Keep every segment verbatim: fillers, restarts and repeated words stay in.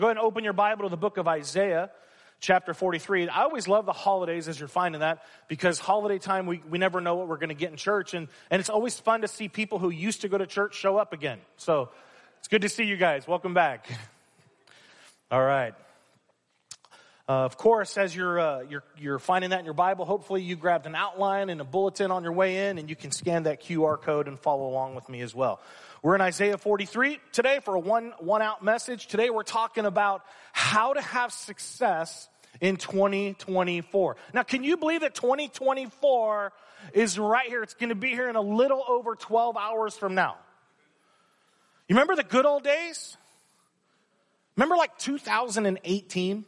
Go ahead and open your Bible to the book of Isaiah, chapter forty-three. I always love the holidays as you're finding that, because holiday time, we, we never know what we're going to get in church. And, and it's always fun to see people who used to go to church show up again. So it's good to see you guys. Welcome back. All right. Uh, of course, as you're, uh, you're, you're finding that in your Bible, hopefully you grabbed an outline and a bulletin on your way in, and you can scan that Q R code and follow along with me as well. We're in Isaiah forty-three today for a one, one out message. Today we're talking about how to have success in twenty twenty-four. Now, can you believe that twenty twenty-four is right here? It's going to be here in a little over twelve hours from now. You remember the good old days? Remember like two thousand eighteen?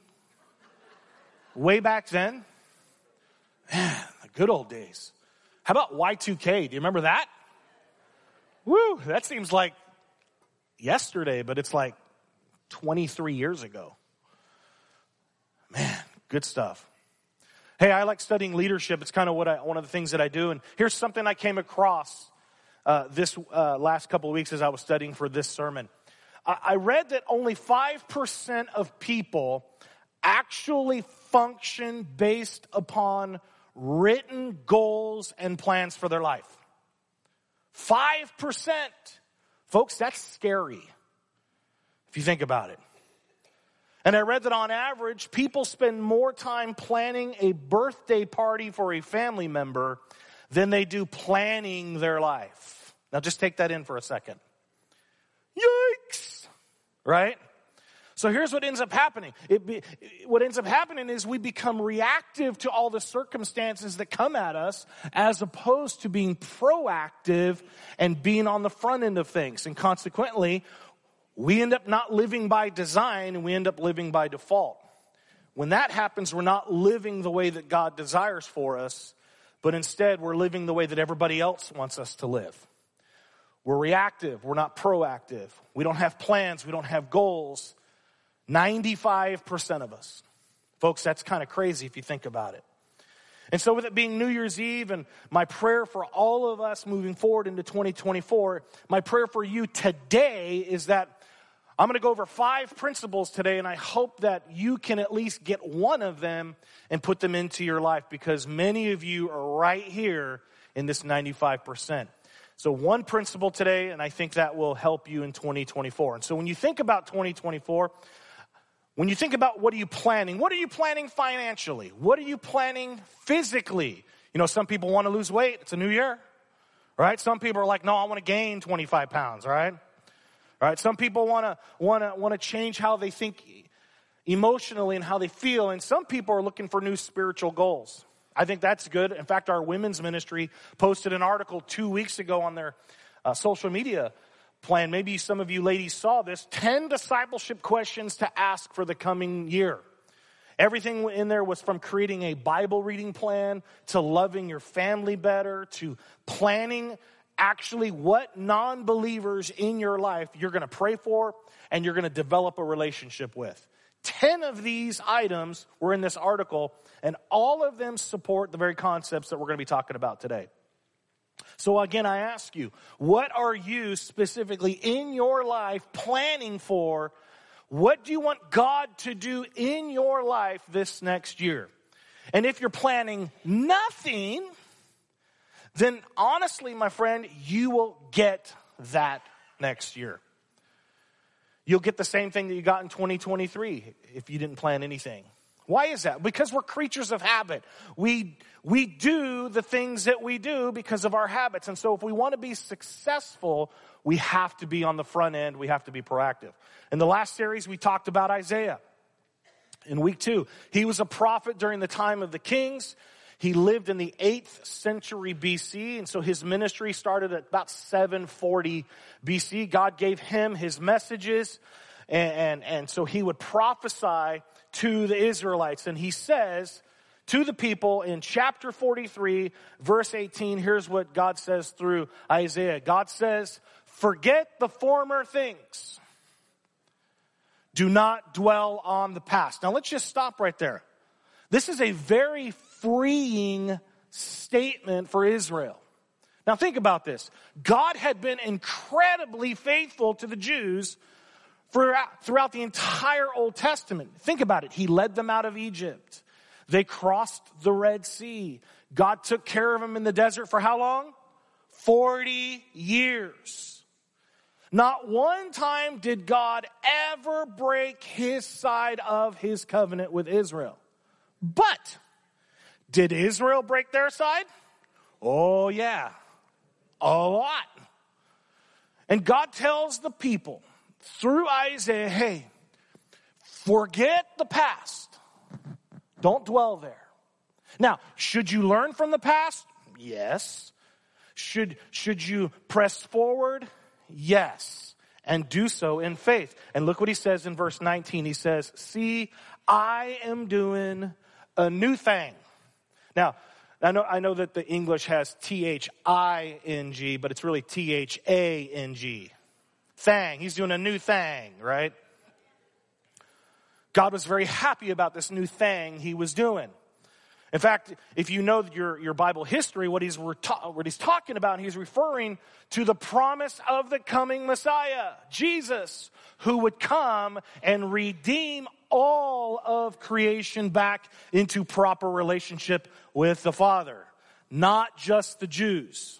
Way back then? Man, the good old days. How about Y two K? Do you remember that? Woo, that seems like yesterday, but it's like twenty-three years ago. Man, good stuff. Hey, I like studying leadership. It's kind of what I, one of the things that I do. And here's something I came across uh, this uh, last couple of weeks as I was studying for this sermon. I, I read that only five percent of people actually function based upon written goals and plans for their life. five percent. Folks, that's scary if you think about it. And I read that on average, people spend more time planning a birthday party for a family member than they do planning their life. Now just take that in for a second. Yikes! Right? So here's what ends up happening. It be, what ends up happening is we become reactive to all the circumstances that come at us, as opposed to being proactive and being on the front end of things. And consequently, we end up not living by design, and we end up living by default. When that happens, we're not living the way that God desires for us, but instead we're living the way that everybody else wants us to live. We're reactive. We're not proactive. We don't have plans. We don't have goals. ninety-five percent of us. Folks, that's kind of crazy if you think about it. And so with it being New Year's Eve, and my prayer for all of us moving forward into twenty twenty-four, my prayer for you today is that I'm going to go over five principles today, and I hope that you can at least get one of them and put them into your life, because many of you are right here in this ninety-five percent. So one principle today, and I think that will help you in twenty twenty-four. And so when you think about twenty twenty-four, when you think about what are you planning, what are you planning financially? What are you planning physically? You know, some people want to lose weight. It's a new year, right? Some people are like, no, I want to gain twenty-five pounds, right? All right. Some people want to want to want to change how they think emotionally and how they feel. And some people are looking for new spiritual goals. I think that's good. In fact, our women's ministry posted an article two weeks ago on their uh, social media plan. Maybe some of you ladies saw this. ten discipleship questions to ask for the coming year. Everything in there was from creating a Bible reading plan, to loving your family better, to planning actually what non-believers in your life you're going to pray for and you're going to develop a relationship with. ten of these items were in this article, and all of them support the very concepts that we're going to be talking about today. So again, I ask you, what are you specifically in your life planning for? What do you want God to do in your life this next year? And if you're planning nothing, then honestly, my friend, you will get that next year. You'll get the same thing that you got in twenty twenty-three if you didn't plan anything. Why is that? Because we're creatures of habit. We we do the things that we do because of our habits. And so if we want to be successful, we have to be on the front end. We have to be proactive. In the last series, we talked about Isaiah. In week two, he was a prophet during the time of the kings. He lived in the eighth century B C, and so his ministry started at about seven forty B C. God gave him his messages, and, and, and so he would prophesy to the Israelites. And he says to the people in chapter forty-three, verse eighteen, here's what God says through Isaiah. God says, "Forget the former things. Do not dwell on the past." Now let's just stop right there. This is a very freeing statement for Israel. Now think about this. God had been incredibly faithful to the Jews throughout, throughout the entire Old Testament. Think about it. He led them out of Egypt. They crossed the Red Sea. God took care of them in the desert for how long? forty years. Not one time did God ever break his side of his covenant with Israel. But did Israel break their side? Oh yeah, a lot. And God tells the people through Isaiah, hey, forget the past. Don't dwell there. Now, should you learn from the past? Yes. Should, should you press forward? Yes. And do so in faith. And look what he says in verse nineteen. He says, see, I am doing a new thing. Now, I know, I know that the English has T H I N G, but it's really T H A N G. Thing. He's doing a new thing, right? God was very happy about this new thing he was doing. In fact, if you know your, your Bible history, what he's, what he's talking about, he's referring to the promise of the coming Messiah, Jesus, who would come and redeem all of creation back into proper relationship with the Father, not just the Jews.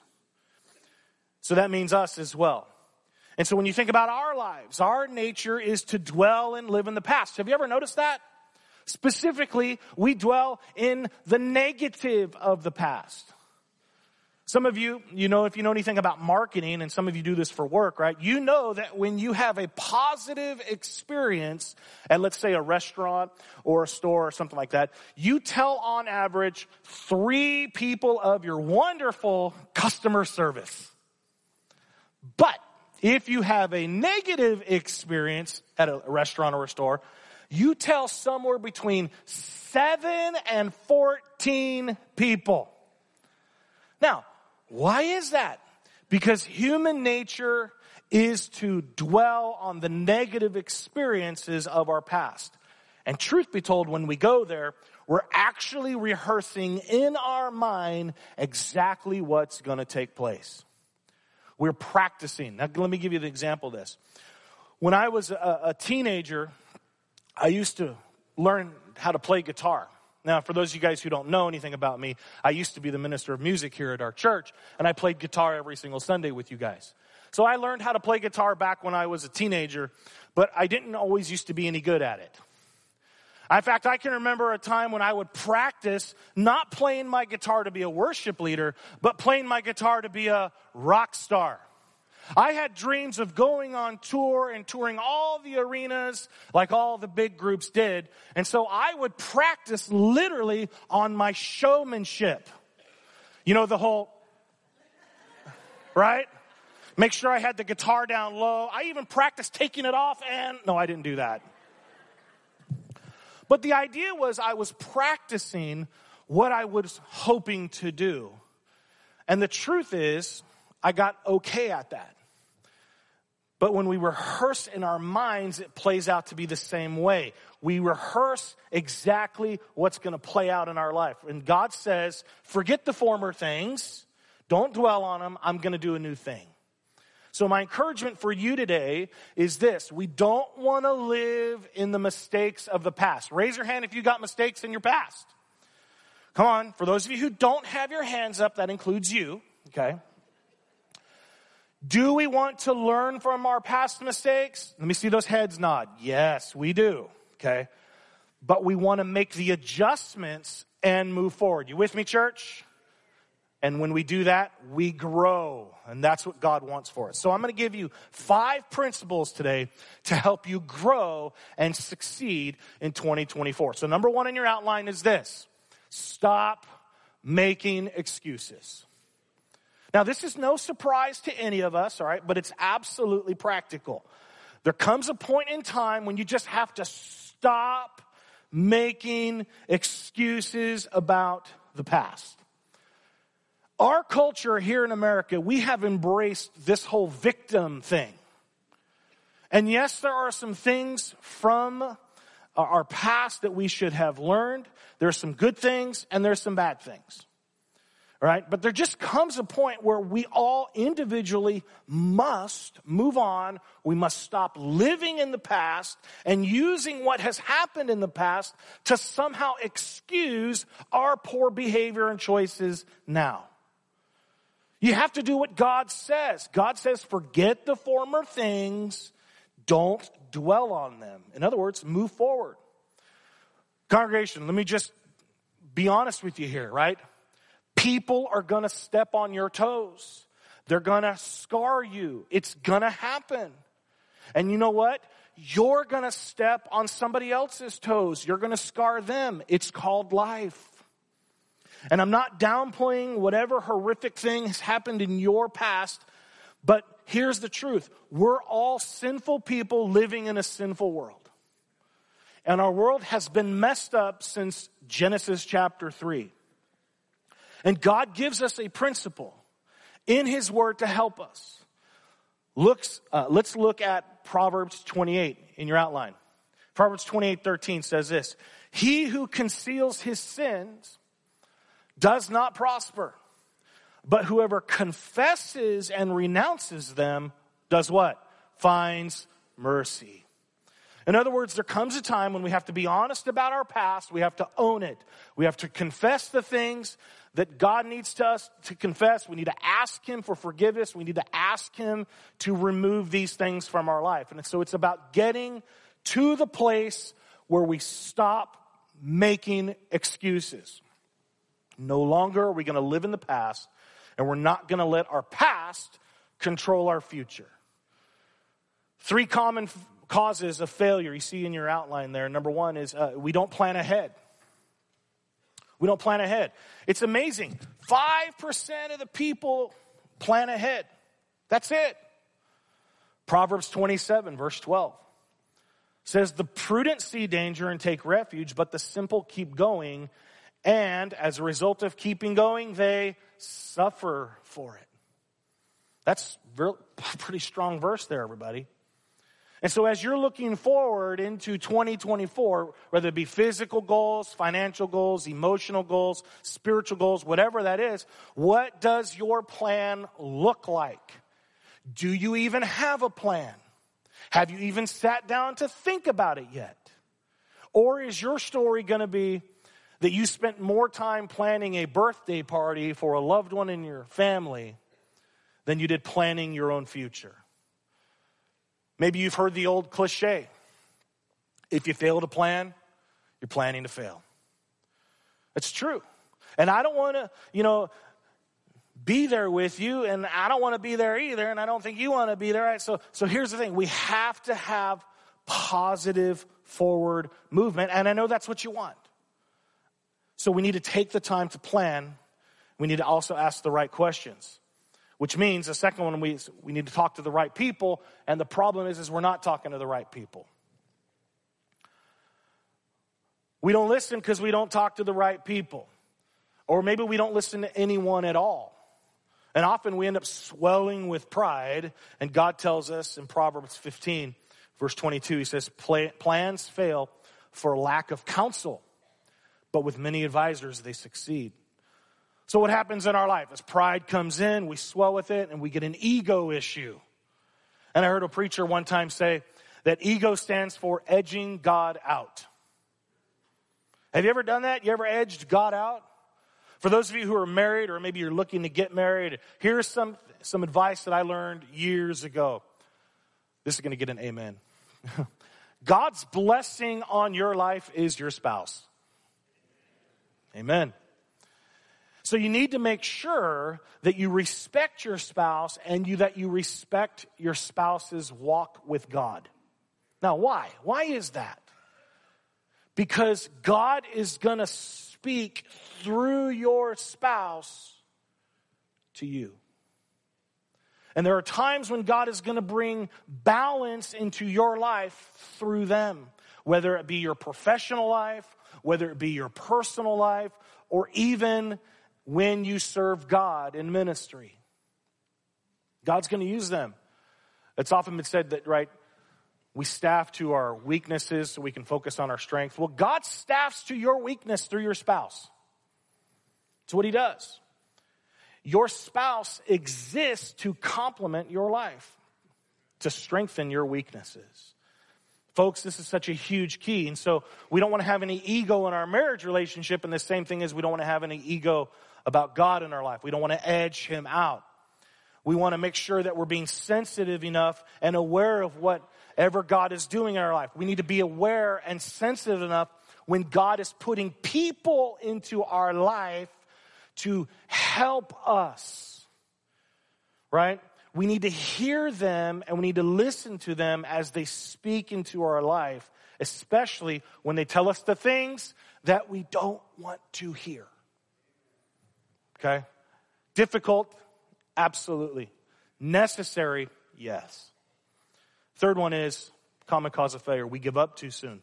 So that means us as well. And so when you think about our lives, our nature is to dwell and live in the past. Have you ever noticed that? Specifically, we dwell in the negative of the past. Some of you, you know, if you know anything about marketing, and some of you do this for work, right? You know that when you have a positive experience at, let's say, a restaurant or a store or something like that, you tell on average three people of your wonderful customer service. But if you have a negative experience at a restaurant or a store, you tell somewhere between seven and fourteen people. Now, why is that? Because human nature is to dwell on the negative experiences of our past. And truth be told, when we go there, we're actually rehearsing in our mind exactly what's going to take place. We're practicing. Now, let me give you the example of this. When I was a, a teenager, I used to learn how to play guitar. Now, for those of you guys who don't know anything about me, I used to be the minister of music here at our church, and I played guitar every single Sunday with you guys. So I learned how to play guitar back when I was a teenager, but I didn't always used to be any good at it. In fact, I can remember a time when I would practice not playing my guitar to be a worship leader, but playing my guitar to be a rock star. I had dreams of going on tour and touring all the arenas like all the big groups did. And so I would practice literally on my showmanship. You know, the whole, right? Make sure I had the guitar down low. I even practiced taking it off and, no, I didn't do that. But the idea was I was practicing what I was hoping to do. And the truth is, I got okay at that. But when we rehearse in our minds, it plays out to be the same way. We rehearse exactly what's going to play out in our life. And God says, forget the former things. Don't dwell on them. I'm going to do a new thing. So my encouragement for you today is this. We don't want to live in the mistakes of the past. Raise your hand if you got mistakes in your past. Come on. For those of you who don't have your hands up, that includes you. Okay. Do we want to learn from our past mistakes? Let me see those heads nod. Yes, we do. Okay. But we want to make the adjustments and move forward. You with me, church? And when we do that, we grow. And that's what God wants for us. So I'm going to give you five principles today to help you grow and succeed in twenty twenty-four. So number one in your outline is this. Stop making excuses. Now, this is no surprise to any of us, all right, but it's absolutely practical. There comes a point in time when you just have to stop making excuses about the past. Our culture here in America, we have embraced this whole victim thing. And yes, there are some things from our past that we should have learned. There are some good things and there's some bad things. All right, but there just comes a point where we all individually must move on. We must stop living in the past and using what has happened in the past to somehow excuse our poor behavior and choices now. You have to do what God says. God says, forget the former things. Don't dwell on them. In other words, move forward. Congregation, let me just be honest with you here, right? People are going to step on your toes. They're going to scar you. It's going to happen. And you know what? You're going to step on somebody else's toes. You're going to scar them. It's called life. And I'm not downplaying whatever horrific thing has happened in your past, but here's the truth. We're all sinful people living in a sinful world. And our world has been messed up since Genesis chapter three. And God gives us a principle in His Word to help us. Looks, uh, let's look at Proverbs twenty-eight in your outline. Proverbs twenty-eight thirteen says this, he who conceals his sins does not prosper, but whoever confesses and renounces them does what? Finds mercy. In other words, there comes a time when we have to be honest about our past. We have to own it. We have to confess the things that God needs to us to confess. We need to ask Him for forgiveness. We need to ask Him to remove these things from our life. And so it's about getting to the place where we stop making excuses. No longer are we going to live in the past, and we're not going to let our past control our future. Three common f- causes of failure you see in your outline there. Number one is uh, we don't plan ahead. We don't plan ahead. It's amazing. five percent of the people plan ahead. That's it. Proverbs twenty-seven, verse twelve says, the prudent see danger and take refuge, but the simple keep going. And as a result of keeping going, they suffer for it. That's a pretty strong verse there, everybody. And so as you're looking forward into twenty twenty-four, whether it be physical goals, financial goals, emotional goals, spiritual goals, whatever that is, what does your plan look like? Do you even have a plan? Have you even sat down to think about it yet? Or is your story going to be that you spent more time planning a birthday party for a loved one in your family than you did planning your own future? Maybe you've heard the old cliche. If you fail to plan, you're planning to fail. It's true. And I don't want to, you know, be there with you, and I don't want to be there either, and I don't think you want to be there. Right? So, so here's the thing. We have to have positive forward movement, and I know that's what you want. So we need to take the time to plan. We need to also ask the right questions. Which means the second one, we, we need to talk to the right people. And the problem is, is we're not talking to the right people. We don't listen because we don't talk to the right people. Or maybe we don't listen to anyone at all. And often we end up swelling with pride. And God tells us in Proverbs fifteen, verse twenty-two, He says, plans fail for lack of counsel, but with many advisors they succeed. So what happens in our life? As pride comes in, we swell with it, and we get an ego issue. And I heard a preacher one time say that ego stands for edging God out. Have you ever done that? You ever edged God out? For those of you who are married, or maybe you're looking to get married, here's some, some advice that I learned years ago. This is going to get an amen. God's blessing on your life is your spouse. Amen. So you need to make sure that you respect your spouse and you that you respect your spouse's walk with God. Now, why? Why is that? Because God is going to speak through your spouse to you. And there are times when God is going to bring balance into your life through them, whether it be your professional life, whether it be your personal life, or even when you serve God in ministry. God's going to use them. It's often been said that, right, we staff to our weaknesses so we can focus on our strength. Well, God staffs to your weakness through your spouse. It's what He does. Your spouse exists to complement your life, to strengthen your weaknesses. Folks, this is such a huge key. And so we don't want to have any ego in our marriage relationship. And the same thing is we don't want to have any ego about God in our life. We don't want to edge him out. We want to make sure that we're being sensitive enough and aware of whatever God is doing in our life. We need to be aware and sensitive enough when God is putting people into our life to help us, right? We need to hear them and we need to listen to them as they speak into our life, especially when they tell us the things that we don't want to hear. Okay? Difficult? Absolutely. Necessary? Yes. Third one is common cause of failure. We give up too soon.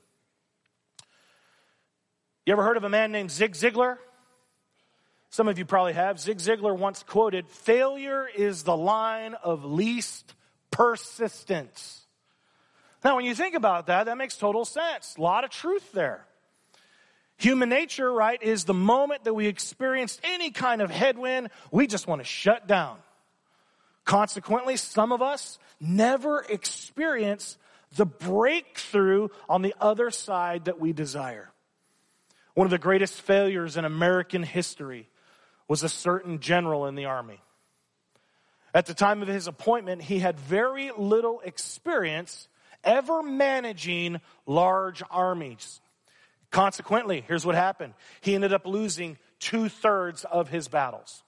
You ever heard of a man named Zig Ziglar? Some of you probably have. Zig Ziglar once quoted, "Failure is the line of least persistence." Now, when you think about that, that makes total sense. A lot of truth there. Human nature, right, is the moment that we experience any kind of headwind, we just want to shut down. Consequently, some of us never experience the breakthrough on the other side that we desire. One of the greatest failures in American history was a certain general in the army. At the time of his appointment, he had very little experience ever managing large armies. Consequently, here's what happened. He ended up losing two-thirds of his battles.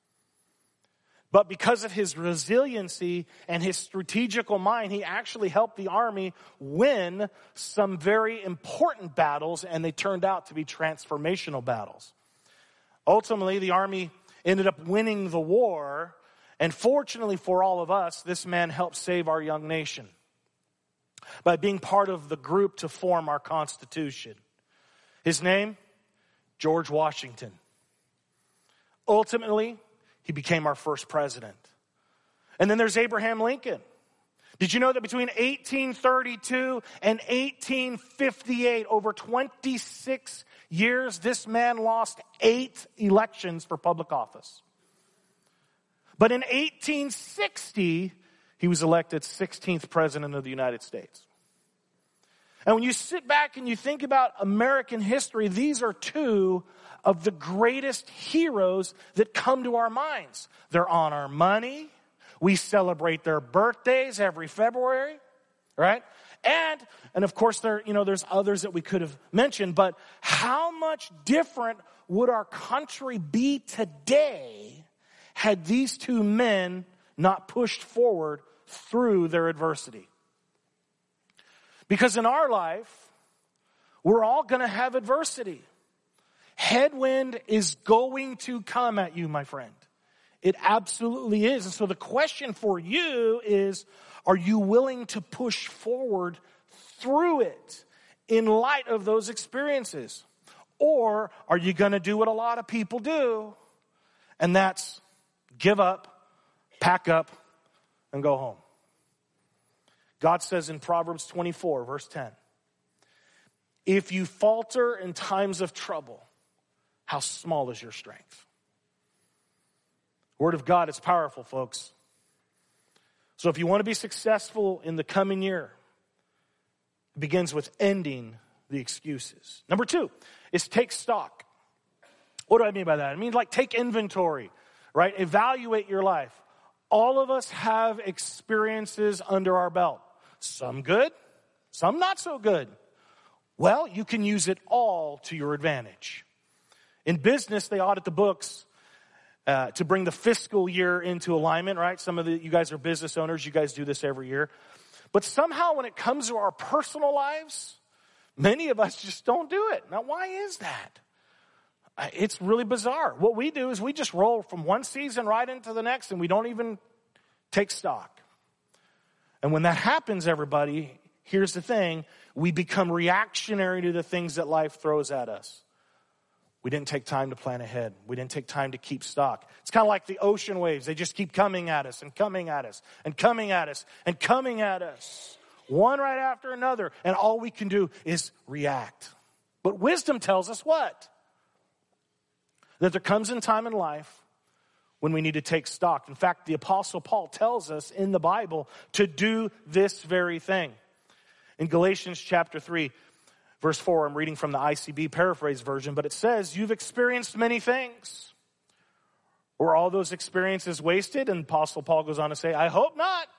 But because of his resiliency and his strategical mind, he actually helped the army win some very important battles, and they turned out to be transformational battles. Ultimately, the army ended up winning the war, and fortunately for all of us, this man helped save our young nation by being part of the group to form our Constitution. His name, George Washington. Ultimately, he became our first president. And then there's Abraham Lincoln. Did you know that between eighteen thirty-two and eighteen fifty-eight, over twenty-six years, this man lost eight elections for public office? But in eighteen sixty, he was elected sixteenth president of the United States. And when you sit back and you think about American history, these are two of the greatest heroes that come to our minds. They're on our money. We celebrate their birthdays every February, right? And, and of course, there, you know, there's others that we could have mentioned, but how much different would our country be today had these two men not pushed forward through their adversity? Because in our life, we're all going to have adversity. Headwind is going to come at you, my friend. It absolutely is. And so the question for you is, are you willing to push forward through it in light of those experiences? Or are you going to do what a lot of people do? And that's give up, pack up, and go home. God says in Proverbs twenty-four, verse ten, if you falter in times of trouble, how small is your strength? Word of God is powerful, folks. So if you want to be successful in the coming year, it begins with ending the excuses. Number two is take stock. What do I mean by that? I mean like take inventory, right? Evaluate your life. All of us have experiences under our belt. Some good, some not so good. Well, you can use it all to your advantage. In business, they audit the books uh, to bring the fiscal year into alignment, right? Some of the, you guys are business owners. You guys do this every year. But somehow when it comes to our personal lives, many of us just don't do it. Now, why is that? It's really bizarre. What we do is we just roll from one season right into the next, and we don't even take stock. And when that happens, everybody, here's the thing. We become reactionary to the things that life throws at us. We didn't take time to plan ahead. We didn't take time to keep stock. It's kind of like the ocean waves. They just keep coming at us and coming at us and coming at us and coming at us. One right after another. And all we can do is react. But wisdom tells us what? That there comes a time in life when we need to take stock. In fact, the Apostle Paul tells us in the Bible to do this very thing. In Galatians chapter three, verse four, I'm reading from the I C B paraphrase version, but it says, you've experienced many things. Were all those experiences wasted? And Apostle Paul goes on to say, I hope not.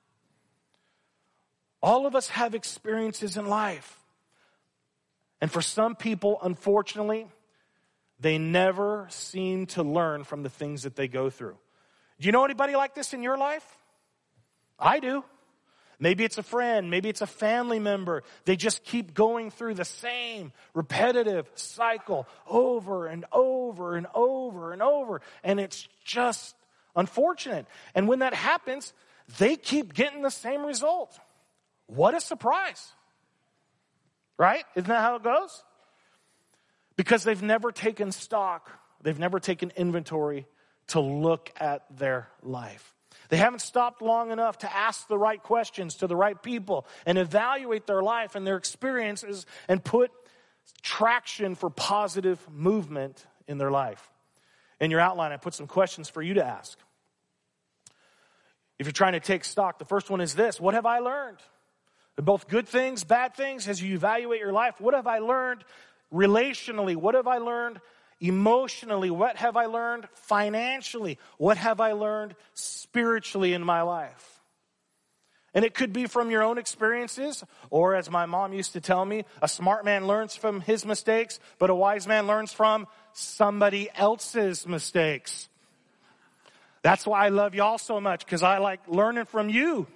All of us have experiences in life. And for some people, unfortunately, they never seem to learn from the things that they go through. Do you know anybody like this in your life? I do. Maybe it's a friend. Maybe it's a family member. They just keep going through the same repetitive cycle over and over and over and over. And it's just unfortunate. And when that happens, they keep getting the same result. What a surprise. Right? Isn't that how it goes? Because they've never taken stock. They've never taken inventory to look at their life. They haven't stopped long enough to ask the right questions to the right people and evaluate their life and their experiences and put traction for positive movement in their life. In your outline, I put some questions for you to ask. If you're trying to take stock, the first one is this: what have I learned? Both good things, bad things, as you evaluate your life. What have I learned relationally? What have I learned emotionally? What have I learned financially? What have I learned spiritually in my life? And it could be from your own experiences, or as my mom used to tell me, a smart man learns from his mistakes, but a wise man learns from somebody else's mistakes. That's why I love y'all so much, because I like learning from you.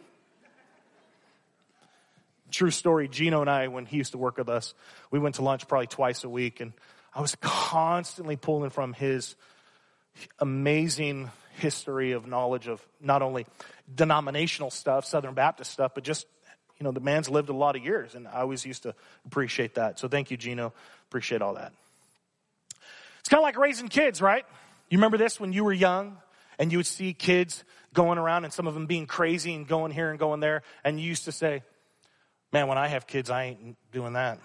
True story, Gino and I, when he used to work with us, we went to lunch probably twice a week, and I was constantly pulling from his amazing history of knowledge of not only denominational stuff, Southern Baptist stuff, but just, you know, the man's lived a lot of years, and I always used to appreciate that. So thank you, Gino. Appreciate all that. It's kind of like raising kids, right? You remember this when you were young, and you would see kids going around, and some of them being crazy and going here and going there, and you used to say, man, when I have kids, I ain't doing that.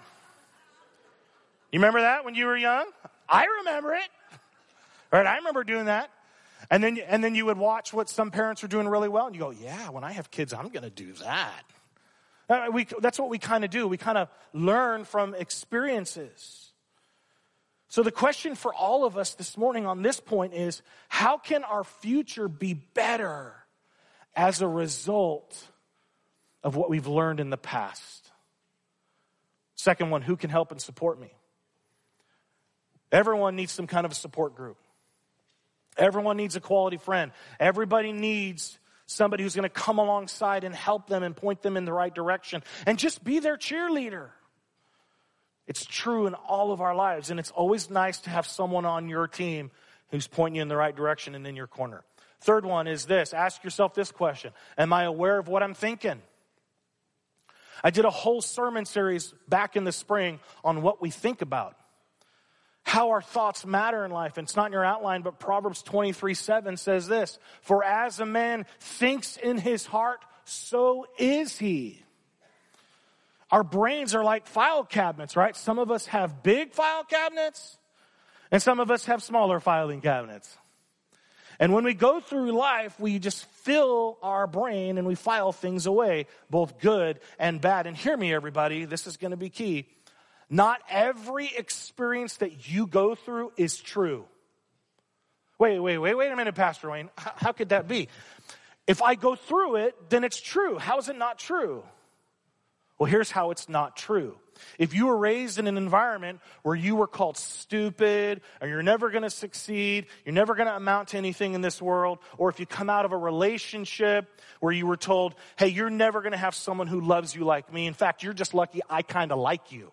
You remember that when you were young? I remember it. All right, I remember doing that. And then, and then you would watch what some parents are doing really well, and you go, yeah, when I have kids, I'm going to do that. Uh, we, that's what we kind of do. We kind of learn from experiences. So the question for all of us this morning on this point is, how can our future be better as a result of what we've learned in the past? Second one, who can help and support me? Everyone needs some kind of a support group. Everyone needs a quality friend. Everybody needs somebody who's going to come alongside and help them and point them in the right direction and just be their cheerleader. It's true in all of our lives, and it's always nice to have someone on your team who's pointing you in the right direction and in your corner. Third one is this: ask yourself this question: am I aware of what I'm thinking? I did a whole sermon series back in the spring on what we think about, how our thoughts matter in life. And it's not in your outline, but Proverbs twenty-three seven says this: for as a man thinks in his heart, so is he. Our brains are like file cabinets, right? Some of us have big file cabinets, and some of us have smaller filing cabinets. And when we go through life, we just fill our brain and we file things away, both good and bad. And hear me, everybody, this is going to be key. Not every experience that you go through is true. Wait, wait, wait, wait a minute, Pastor Wayne. How, how could that be? If I go through it, then it's true. How is it not true? Well, here's how it's not true. If you were raised in an environment where you were called stupid, or you're never going to succeed, you're never going to amount to anything in this world, or if you come out of a relationship where you were told, hey, you're never going to have someone who loves you like me. In fact, you're just lucky I kind of like you.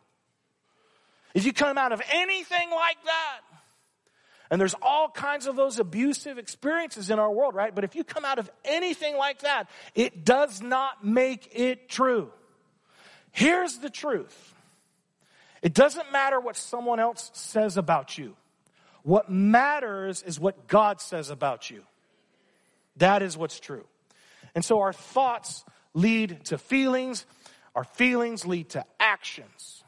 If you come out of anything like that, and there's all kinds of those abusive experiences in our world, right? But if you come out of anything like that, it does not make it true. Here's the truth. It doesn't matter what someone else says about you. What matters is what God says about you. That is what's true. And so our thoughts lead to feelings. Our feelings lead to actions.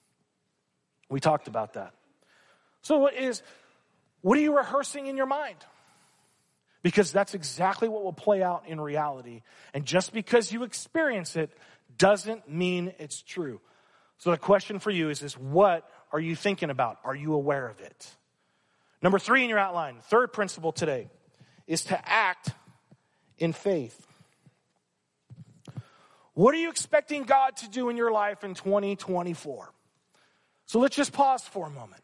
We talked about that. So what is, what are you rehearsing in your mind? Because that's exactly what will play out in reality. And just because you experience it doesn't mean it's true. So the question for you is this: what are you thinking about? Are you aware of it? Number three in your outline, third principle today, is to act in faith. What are you expecting God to do in your life in twenty twenty-four? So let's just pause for a moment.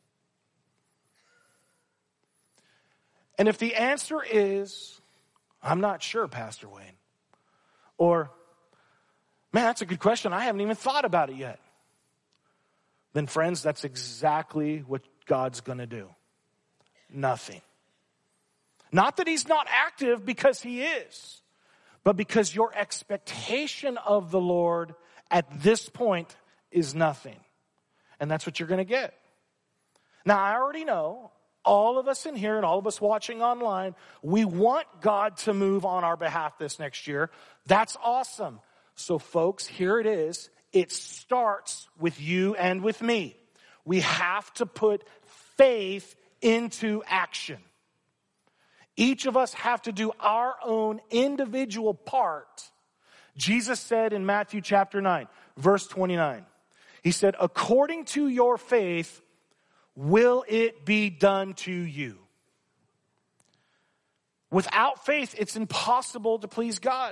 And if the answer is, I'm not sure, Pastor Wayne, or, man, that's a good question, I haven't even thought about it yet, then friends, that's exactly what God's going to do. Nothing. Not that he's not active, because he is, but because your expectation of the Lord at this point is nothing. And that's what you're going to get. Now, I already know, all of us in here and all of us watching online, we want God to move on our behalf this next year. That's awesome. So folks, here it is. It starts with you and with me. We have to put faith into action. Each of us have to do our own individual part. Jesus said in Matthew chapter nine, verse twenty-nine, he said, according to your faith, will it be done to you? Without faith, it's impossible to please God.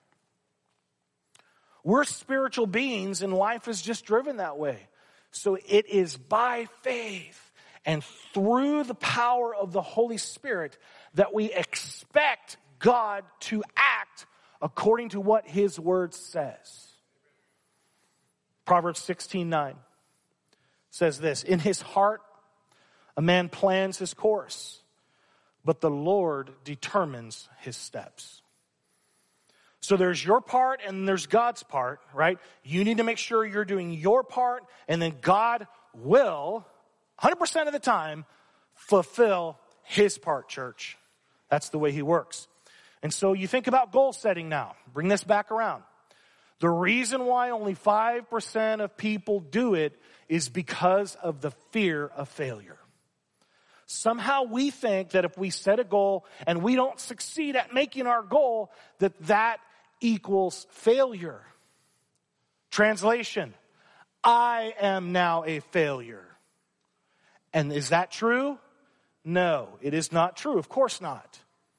We're spiritual beings, and life is just driven that way. So it is by faith and through the power of the Holy Spirit that we expect God to act according to what his word says. Proverbs sixteen nine says this: in his heart a man plans his course, but the Lord determines his steps. So there's your part and there's God's part, right? You need to make sure you're doing your part, and then God will, one hundred percent of the time, fulfill his part, church. That's the way he works. And so you think about goal setting now. Bring this back around. The reason why only five percent of people do it is because of the fear of failure. Somehow we think that if we set a goal and we don't succeed at making our goal, that that equals failure. Translation: I am now a failure. And is that true? No, it is not true. Of course not.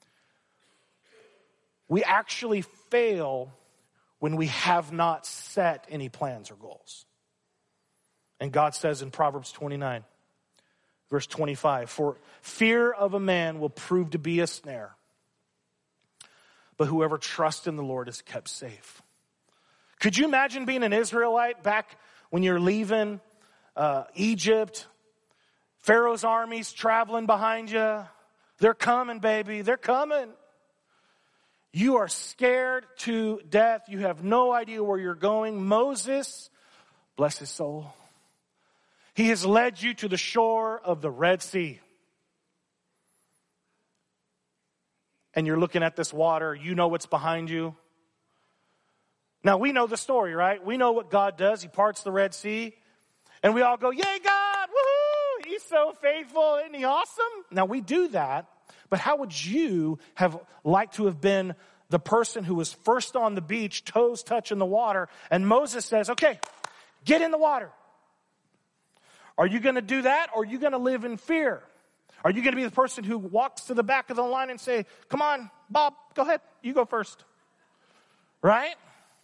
We actually fail when we have not set any plans or goals. And God says in Proverbs twenty-nine, verse twenty-five, for fear of a man will prove to be a snare, but whoever trusts in the Lord is kept safe. Could you imagine being an Israelite back when you're leaving uh, Egypt? Pharaoh's armies traveling behind you. They're coming, baby. They're coming. You are scared to death. You have no idea where you're going. Moses, bless his soul, he has led you to the shore of the Red Sea. And you're looking at this water. You know what's behind you. Now, we know the story, right? We know what God does. He parts the Red Sea. And we all go, yay, God! Woohoo! He's so faithful. Isn't he awesome? Now, we do that. But how would you have liked to have been the person who was first on the beach, toes touching the water, and Moses says, okay, get in the water? Are you going to do that, or are you going to live in fear? Are you going to be the person who walks to the back of the line and say, come on, Bob, go ahead, you go first? Right?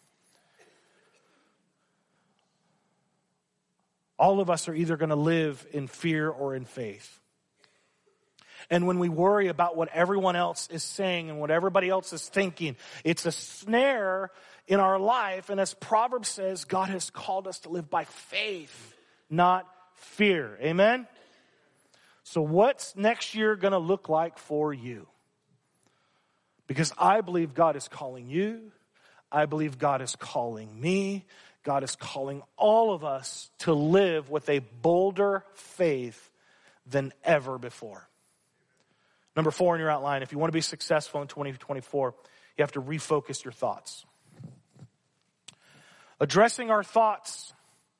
All of us are either going to live in fear or in faith. And when we worry about what everyone else is saying and what everybody else is thinking, it's a snare in our life. And as Proverbs says, God has called us to live by faith, not fear. Amen? So what's next year going to look like for you? Because I believe God is calling you. I believe God is calling me. God is calling all of us to live with a bolder faith than ever before. Number four in your outline, if you want to be successful in twenty twenty-four, you have to refocus your thoughts. Addressing our thoughts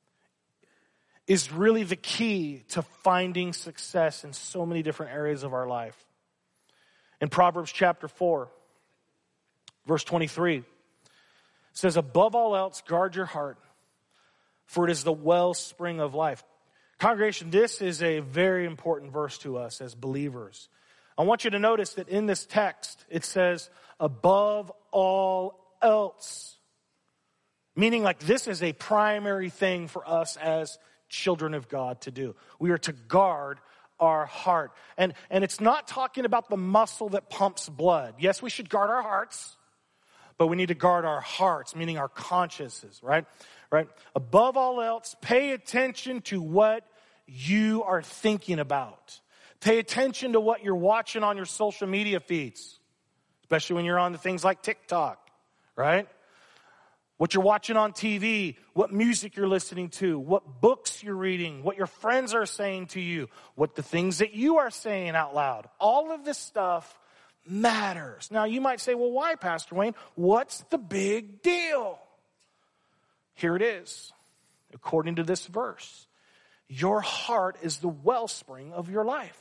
is really the key to finding success in so many different areas of our life. In Proverbs chapter four, verse twenty-three, it says, above all else, guard your heart, for it is the wellspring of life. Congregation, this is a very important verse to us as believers. I want you to notice that in this text, it says, above all else. Meaning like this is a primary thing for us as children of God to do. We are to guard our heart. And, and it's not talking about the muscle that pumps blood. Yes, we should guard our hearts, but we need to guard our hearts, meaning our consciences, right? Right? Above all else, pay attention to what you are thinking about. Pay attention to what you're watching on your social media feeds, especially when you're on the things like TikTok, right? What you're watching on T V, what music you're listening to, what books you're reading, what your friends are saying to you, what the things that you are saying out loud. All of this stuff matters. Now, you might say, well, why, Pastor Wayne? What's the big deal? Here it is. According to this verse, your heart is the wellspring of your life.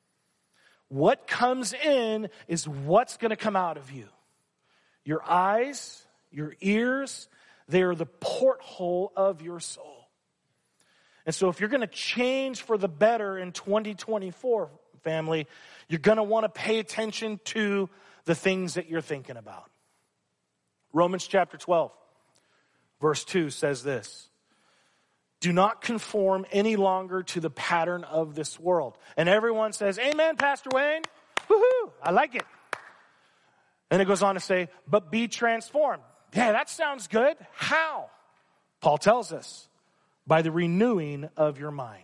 What comes in is what's going to come out of you. Your eyes, your ears, they are the porthole of your soul. And so if you're going to change for the better in twenty twenty-four, family, you're going to want to pay attention to the things that you're thinking about. Romans chapter twelve, verse two says this. Do not conform any longer to the pattern of this world. And everyone says, amen, Pastor Wayne. Woohoo, I like it. And it goes on to say, but be transformed. Yeah, that sounds good. How? Paul tells us, by the renewing of your mind.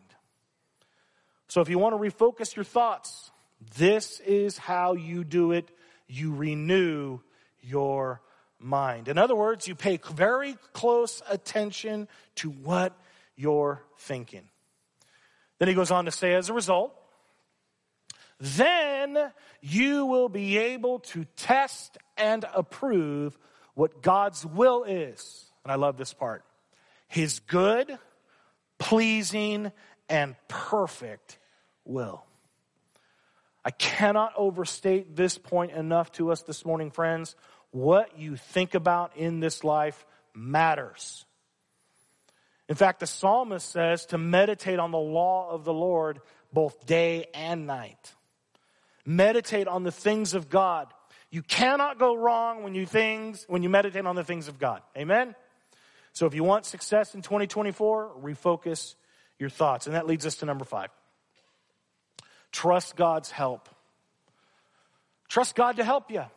So if you want to refocus your thoughts, this is how you do it. You renew your mind. In other words, you pay very close attention to what you're thinking. Then he goes on to say, as a result, then you will be able to test and approve what God's will is. And I love this part. His good, pleasing, and perfect will. I cannot overstate this point enough to us this morning, friends. What you think about in this life matters. In fact, the psalmist says to meditate on the law of the Lord both day and night. Meditate on the things of God. You cannot go wrong when you things when you meditate on the things of God. Amen? So if you want success in twenty twenty-four, refocus your thoughts. And that leads us to number five. Trust God's help. Trust God to help you.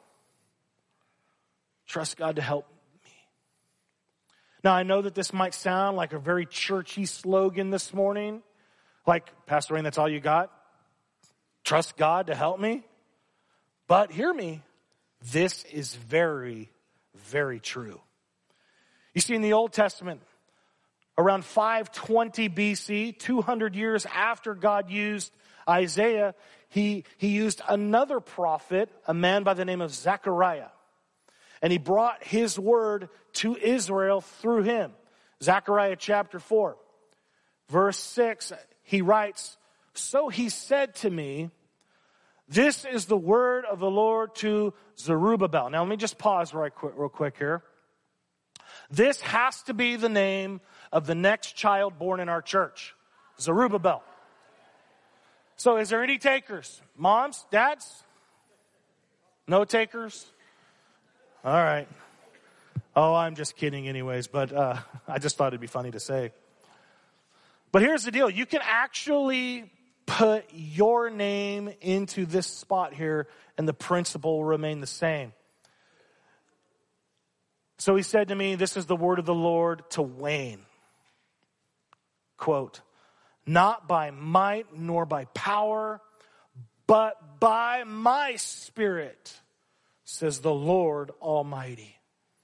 Trust God to help me. Now, I know that this might sound like a very churchy slogan this morning. Like, Pastor Wayne, that's all you got? Trust God to help me? But hear me. This is very, very true. You see, in the Old Testament, around five twenty B C, two hundred years after God used Isaiah, he, he used another prophet, a man by the name of Zechariah. And he brought his word to Israel through him. Zechariah chapter four, verse six, he writes, so he said to me, this is the word of the Lord to Zerubbabel. Now let me just pause right quick, real quick here. This has to be the name of the next child born in our church, Zerubbabel. So is there any takers? Moms, dads? No takers? All right. Oh, I'm just kidding anyways, but uh, I just thought it'd be funny to say. But here's the deal. You can actually put your name into this spot here, and the principle will remain the same. So he said to me, this is the word of the Lord to Wayne. Quote, not by might nor by power, but by my spirit, says the Lord Almighty.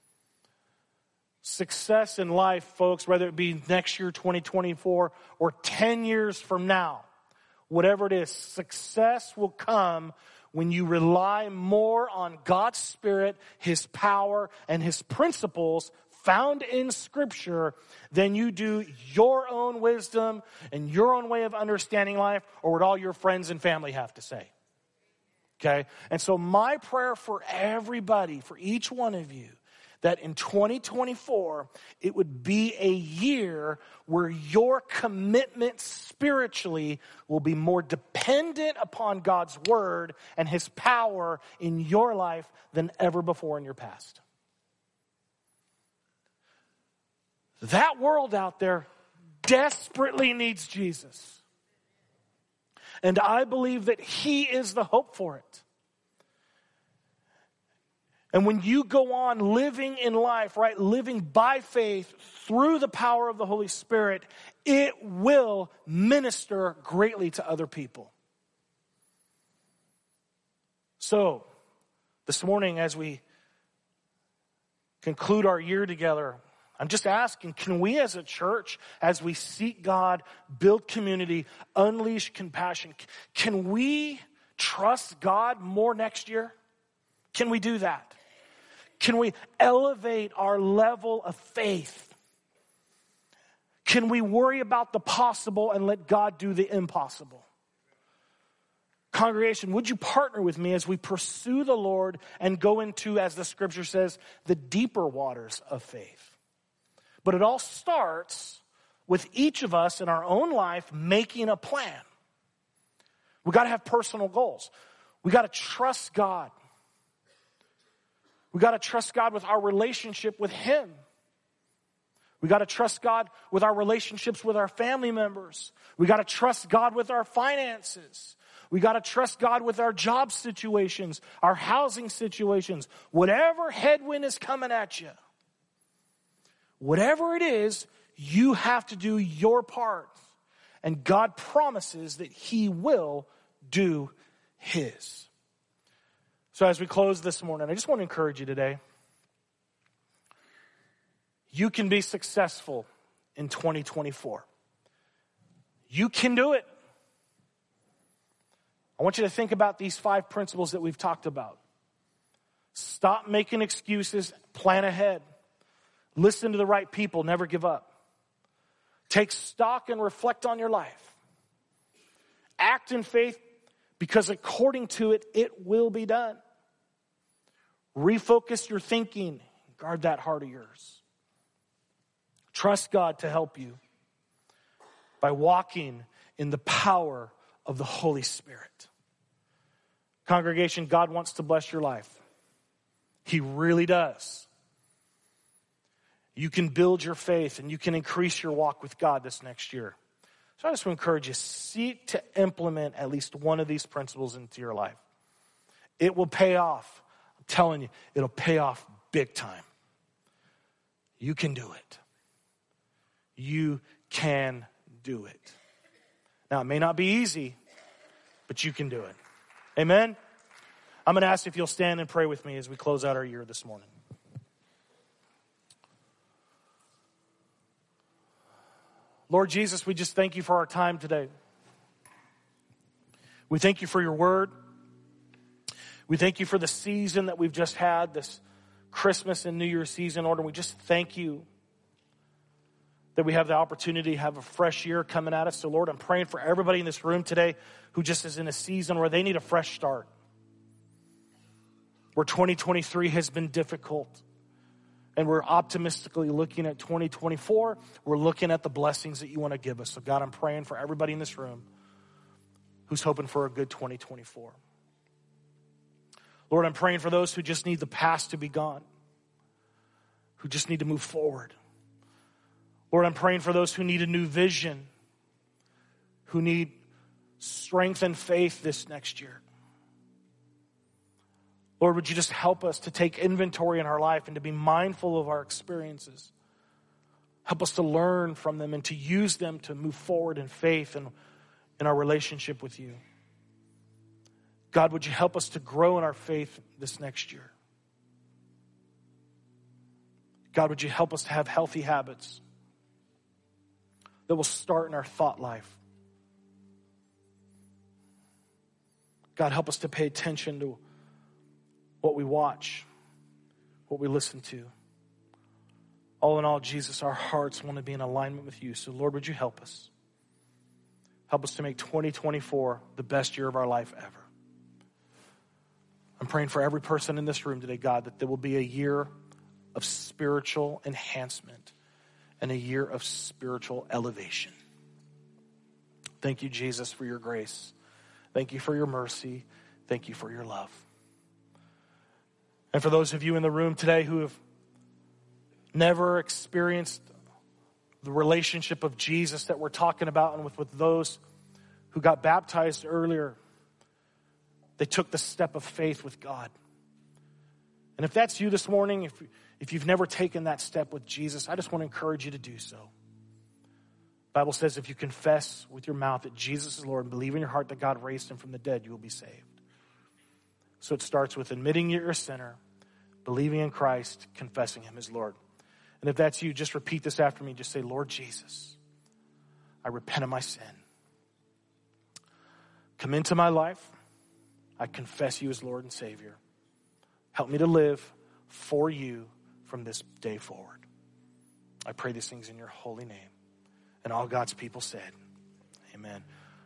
Success in life, folks, whether it be next year, twenty twenty-four, or ten years from now, whatever it is, success will come when you rely more on God's Spirit, His power, and His principles found in Scripture than you do your own wisdom and your own way of understanding life or what all your friends and family have to say. Okay? And so my prayer for everybody, for each one of you, that in twenty twenty-four, it would be a year where your commitment spiritually will be more dependent upon God's word and his power in your life than ever before in your past. That world out there desperately needs Jesus. And I believe that he is the hope for it. And when you go on living in life, right, living by faith through the power of the Holy Spirit, it will minister greatly to other people. So, this morning as we conclude our year together, I'm just asking, can we as a church, as we seek God, build community, unleash compassion, can we trust God more next year? Can we do that? Can we elevate our level of faith? Can we worry about the possible and let God do the impossible? Congregation, would you partner with me as we pursue the Lord and go into, as the scripture says, the deeper waters of faith? But it all starts with each of us in our own life making a plan. We got to have personal goals. We got to trust God. We got to trust God with our relationship with him. We got to trust God with our relationships with our family members. We got to trust God with our finances. We got to trust God with our job situations, our housing situations. Whatever headwind is coming at you, whatever it is, you have to do your part. And God promises that he will do his. So as we close this morning, I just want to encourage you today. You can be successful in twenty twenty-four. You can do it. I want you to think about these five principles that we've talked about. Stop making excuses, plan ahead. Listen to the right people, never give up. Take stock and reflect on your life. Act in faith because according to it, it will be done. Refocus your thinking. Guard that heart of yours. Trust God to help you by walking in the power of the Holy Spirit. Congregation, God wants to bless your life. He really does. You can build your faith and you can increase your walk with God this next year. So I just want to encourage you, seek to implement at least one of these principles into your life. It will pay off. I'm telling you, it'll pay off big time. You can do it. You can do it. Now, it may not be easy, but you can do it. Amen? I'm going to ask if you'll stand and pray with me as we close out our year this morning. Lord Jesus, we just thank you for our time today. We thank you for your word. We thank you for the season that we've just had, this Christmas and New Year's season. Lord, and we just thank you that we have the opportunity to have a fresh year coming at us. So Lord, I'm praying for everybody in this room today who just is in a season where they need a fresh start. Where twenty twenty-three has been difficult. And we're optimistically looking at twenty twenty-four. We're looking at the blessings that you want to give us. So God, I'm praying for everybody in this room who's hoping for a good twenty twenty-four. Lord, I'm praying for those who just need the past to be gone. Who just need to move forward. Lord, I'm praying for those who need a new vision. Who need strength and faith this next year. Lord, would you just help us to take inventory in our life and to be mindful of our experiences. Help us to learn from them and to use them to move forward in faith and in our relationship with you. God, would you help us to grow in our faith this next year? God, would you help us to have healthy habits that will start in our thought life? God, help us to pay attention to what we watch, what we listen to. All in all, Jesus, our hearts want to be in alignment with you. So Lord, would you help us? Help us to make twenty twenty-four the best year of our life ever. I'm praying for every person in this room today, God, that there will be a year of spiritual enhancement and a year of spiritual elevation. Thank you, Jesus, for your grace. Thank you for your mercy. Thank you for your love. And for those of you in the room today who have never experienced the relationship of Jesus that we're talking about, and with, with those who got baptized earlier, they took the step of faith with God. And if that's you this morning, if, if you've never taken that step with Jesus, I just want to encourage you to do so. The Bible says if you confess with your mouth that Jesus is Lord and believe in your heart that God raised him from the dead, you will be saved. So it starts with admitting you're a sinner, believing in Christ, confessing him as Lord. And if that's you, just repeat this after me. Just say, Lord Jesus, I repent of my sin. Come into my life. I confess you as Lord and Savior. Help me to live for you from this day forward. I pray these things in your holy name. And all God's people said, amen.